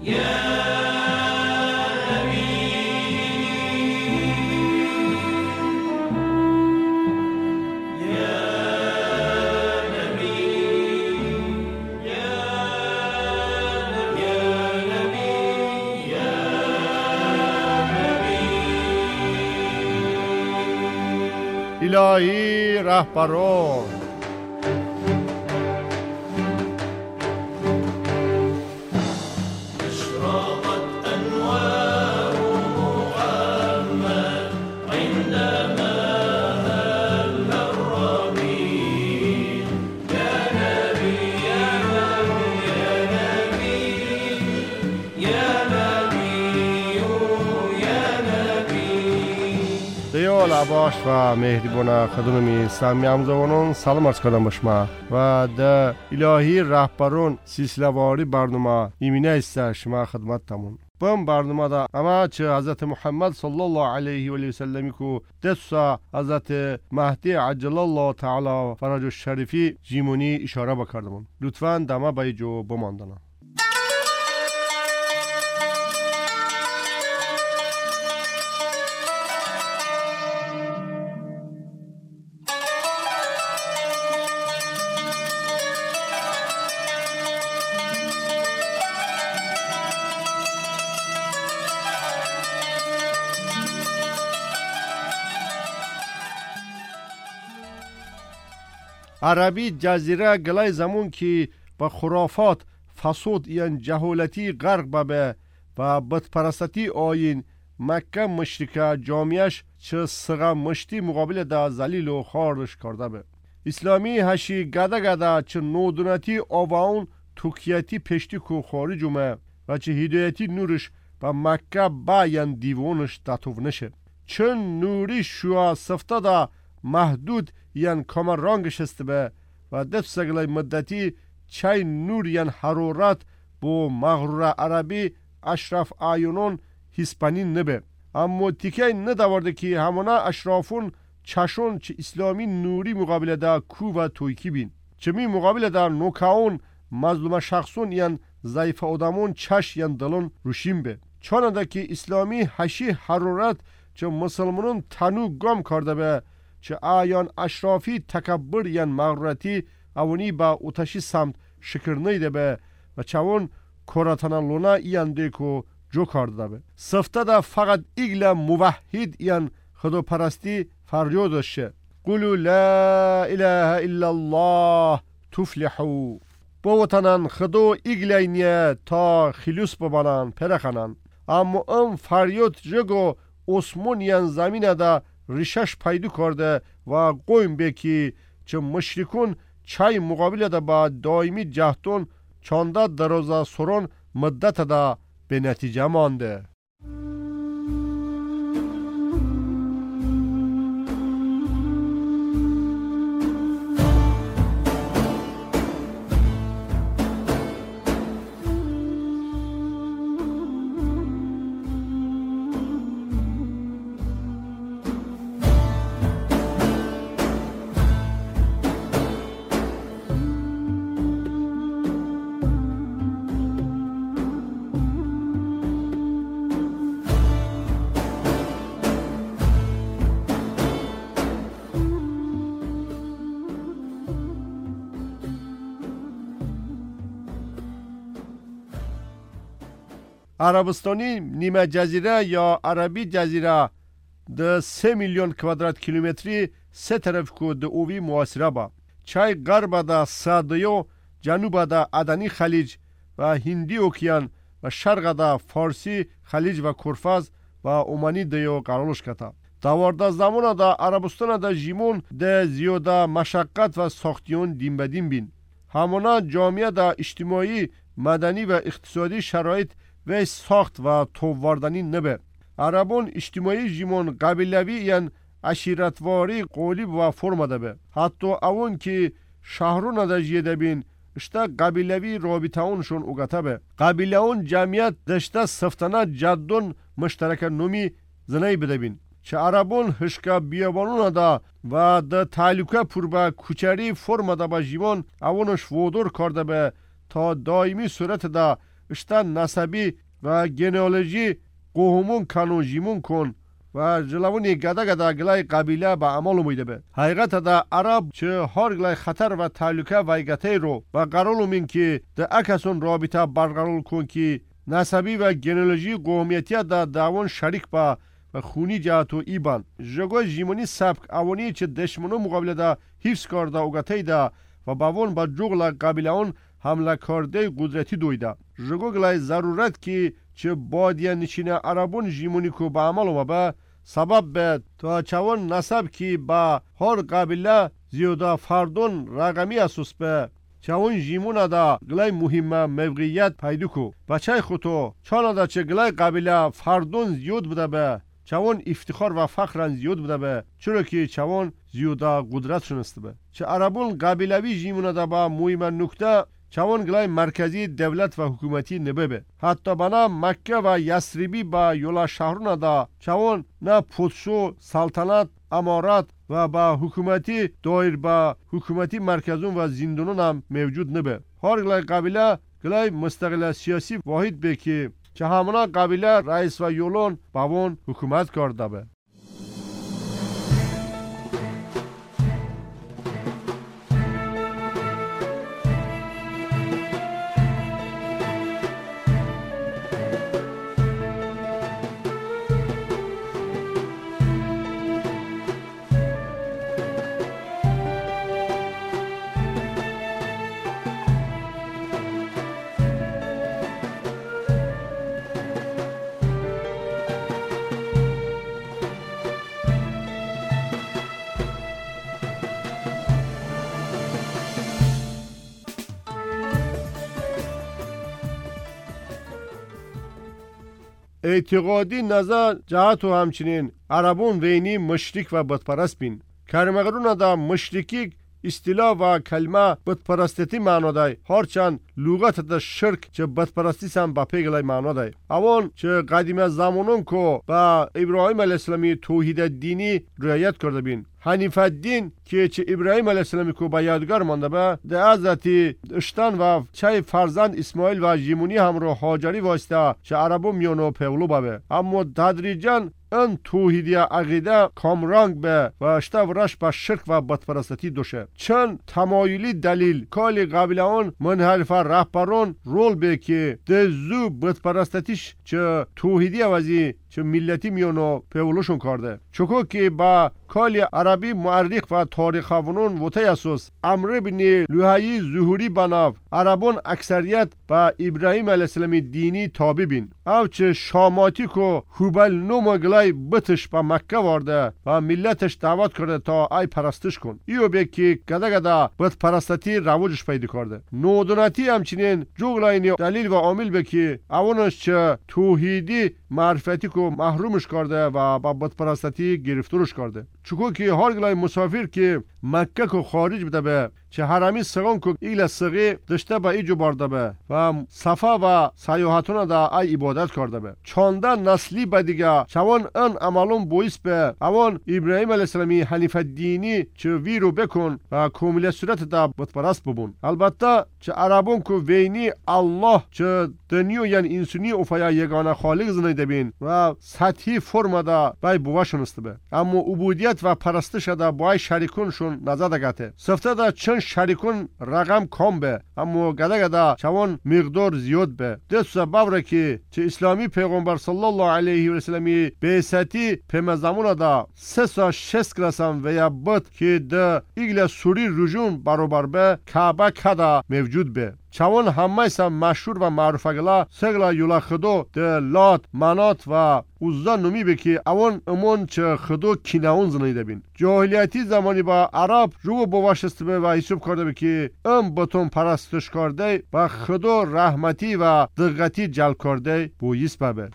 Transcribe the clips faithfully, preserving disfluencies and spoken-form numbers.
الهی رهبران لباش و مهربان خدمت سامی همزوانان سلام عرض کردم به شما و در الهی رهبران سلسله واری برنامه ایمینه است شما خدمت تمون بم برنامه دا اما چه حضرت محمد صلی الله علیه و آله و سلم کو دسا حضرت مهدی عجل الله تعالی فرج الشریفی جیمونی اشاره بکردم لطفاً دما به جو بماندن. عربی جزیره گلای زمون که با خرافات فساد یعنی جهالتی غرق به و بتپرستی آین مکه مشرکه جامعش چه سغه مشتی مقابل دا زلیل و خارش کرده به اسلامی هشی گده گده چه نودونتی آواون توکیتی پشتی کو خارج اومه و چه هدایتی نورش با مکه با یعنی دیوانش تطوف نشه چه نوری شوه سفته دا محدود یعنی کامر رانگش است به و دف سگلای مدتی چای نور یعنی حرارت بو مغرور عربی اشرف آیونون هیسپانین نبه اما تیکه نداورده که همانا اشرافون چشون چه اسلامی نوری مقابل دا کو و تویکی بین چه می مقابل دا نوکاون مظلوم شخصون یعنی ضعیف آدمون چش یعنی دلون روشیم به چون دا که اسلامی هشی حرارت چه مسلمانون تنو گم کرده به چه آیان اشرافی تکبر یعنی مغرورتی اونی با اوتشی سمت شکر نیده به و چون کوراتانا لونا یعنی کو جو کرده به سفته دا فقط ایگل موحد یعنی خدا پرستی فریادش شه قولو لا اله الا الله تفلحو با وطنان خدا ایگلینیه تا خلوص ببانن پرخنن اما ام فریاد جگو اسمون یعنی زمین دا ریشش پیدا کرده و قوم به که چه مشرکون چای مقابل دا با دائمی جهتون چانده درازه سرون مدت دا به نتیجه مانده. عربستانی نیمه جزیره یا عربی جزیره ده سه میلیون کوادرات کیلومتری سه طرف کو ده اوی معاصره با چای غرب ده سادیو جنوب ده عدنی خلیج و هندی اوکیان و شرق ده فارسی خلیج و کرفاز و اومانی دیو قرارش کتا دوارده زمان ده عربستان ده جیمون ده زیاده مشقت و ساختیون دیم بدیم بین همانا جامعه ده اجتماعی مدنی و اقتصادی شرایط و ساخت و توواردنی نبه عربون اجتماعی جیمون قبیلوی یعنی عشیرتواری قولیب و فرم ده به حتی اون که شهرون ده جیده بین اشتا قبیلوی رابطه اونشون اگته به قبیله اون جمعیت دشته سفتانه جدون مشترک نومی زنهی بده بین چه عربون هشکا بیابانون ده و ده تعلقه پر به کوچری فرم ده به جیمون اونش وودور کرده به تا دائمی صورت ده اشتا نسبی و گنئولوژی قومون کانون جیمون کن و جلوونی گدا گدا گلای قبیله به عمل میده به حقیقت دا عرب چه هر گلای خطر و تعلقه وایگته رو و قرار مین که د اکسون رابطه برقرار کن که نسبی و گنئولوژی قومیتی دا داون شریک با و خونی جهت و ایبان جگوی جیمونی سبک اوانی چه دشمنو مقابله دا حفظ کرده اوگته دا و باون با جغل قبیله اون حمله کرده قدرتی دویده جگو گلای ضرورت که چه بادیه نشینه عربون جیمونی کو به عمل اومده سبب به تا چون نسب که با هر قبیله زیاده فردون رقمی اساس به چون جیمون دا گلای مهمه موقعیت پیدا کو بچه خودتو چون دا چه گلای قبیله فردون زیاد بوده به چون افتخار و فخرن زیاد بوده به چرا که چون زیاده قدرت شنسته به چه عربون قبیلوی جیمون دا با مهم نکته چون گلای مرکزی دولت و حکومتی نبه به حتی بنا مکه و یسریبی با یولا شهرون دا چون نه پودشو سلطنت امارات و با حکومتی دایر با حکومتی مرکزون و زندانون هم موجود نبه هر گلای قبیله گلای مستقل سیاسی واحد به که چه همونا قبیله رئیس و یولون باون حکومت کرده به اعتقادی نظر جهت و همچنین عربون وینی مشرک و بتپرست بین کرمغرون دا مشرکی اصطلاح و کلمه بتپرستی معنا دای هرچند لغت دا شرک چه بتپرستی سم با پیگلای معنا دای اون چه قدیم زمانون کو با ابراهیم علیه السلامی توحید دینی رعایت کرده بین حنیف الدین که چه ابراهیم علیه السلامی کو با یادگار مانده به ده حضرت اشتن و چه فرزند اسماعیل و جیمونی همراه هاجری واسطه چه عربو میونو پولو بابه اما تدریجاً ان توحیدی عقیده کامرانگ به و اشتا ورش با شرک و بتپرستی دوشه چند تمایلی دلیل کالی قبیله اون منحرف رهبرون رول به که ده زو بتپرستیش چه توحیدی وزی چه ملتی میونو پولوشون کرده چکو که با کالی عربی معرخ و تاریخ خوانون و تیاسوس امر بن لوحی ظهوری بناو عربون اکثریت با ابراهیم علیه السلام دینی تابع بین او چه شاماتی کو خوبل نو مگلای بتش با مکه وارده و ملتش دعوت کرده تا ای پرستش کن ایو به که گدا گدا بت پرستی رواجش پیدا کرده نودوناتی همچنین جوگلاینی دلیل و عامل به که اونش چه توحیدی معرفتی کو محرومش کرده و با بت پرستی گرفتارش کرده چون که هر گلای مسافر که مکه کو خارج بده به چه حرمی سگان کو ایل سگی داشته با ایجو برده به و صفا و سیاحتون دا ای عبادت کرده به چانده نسلی به دیگه چون ان عملون بویس به اون ابراهیم علیه السلامی حنیف دینی چه وی رو بکن و کامل صورت دا بتپرست ببون البته چه عربون کو وینی الله چه دنیو یعنی انسانی افیا یگانه خالق زنیده بین و سطحی فرم دا بای بواشون است به اما عبودیت و پرستش دا بای شریکونشون نظر دگته سفته دا چند شریکون رقم کم به اما گده گده چون مقدار زیاد به دست سبب که چه اسلامی پیغمبر صلی الله علیه و سلمی به ساتی پم زمان دا سه سا شست کلاسم و یا بد که ده ایگل سوری رجون برابر به کعبه کدا موجود به چون همه سم مشهور و معروف گلا سگلا یولا خدو ده لات منات و اوزا نمی به که اون امون چه خدو کیناون زنیده بین جاهلیتی زمانی با عرب رو بواشست به و حساب کرده به که ام بتون پرستش کرده و خدو رحمتی و دقتی جلب کرده بویست ببه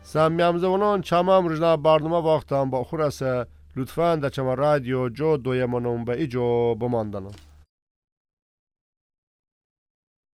سمیام زبانان چمام رجنا برنامه وقتم با خورسه لطفاً در چما رادیو جو دویمانم به ایجو بماندنم.